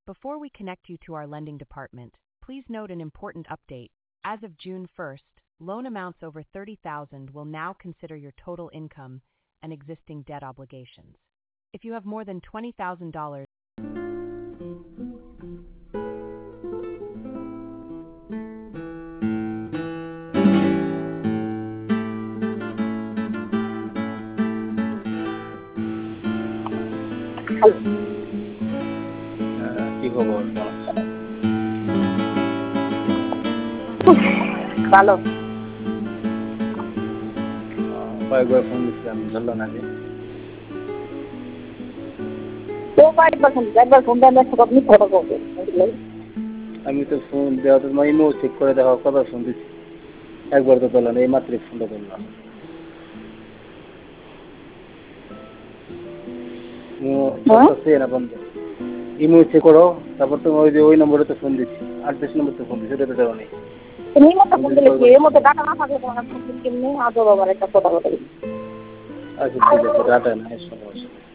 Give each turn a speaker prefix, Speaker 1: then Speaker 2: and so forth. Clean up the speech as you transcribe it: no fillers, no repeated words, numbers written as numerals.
Speaker 1: Before we connect you to our lending department, please note an important update. As of June 1st, loan amounts over $30,000 will now consider your total income and existing debt obligations. If you have more than $20,000,
Speaker 2: কি খবর?
Speaker 3: ভালো।
Speaker 2: কয়েকবার phone দিচ্ছিলাম, ধরলো না যে।
Speaker 3: একবার phone দেন, আপনি ফটো করবেন।
Speaker 2: আমি তো ফোন দেওয়া তো তোমার ইমো চেক করে দেখো, কবার ফোন দিচ্ছি, একবার তো ধরলো না, এই মাত্র ফোনটা ধরলাম। না বন্ধ, ইমো চেক করো, তারপর তুমি ওই যে ওই নম্বরে তো ফোন দিচ্ছি, 8-10 নম্বর তো ফোন দিচ্ছি, ওটা তো দেওয়া নেই।
Speaker 3: তুমি মতো ফোন দিলে কি এর মধ্যে ডাটা না থাকলে তোমার ফোন কেমনি আদৌ বাবার একটা কথা বলে।
Speaker 2: আচ্ছা ঠিক আছে, ডাটা নাই সমস্যা।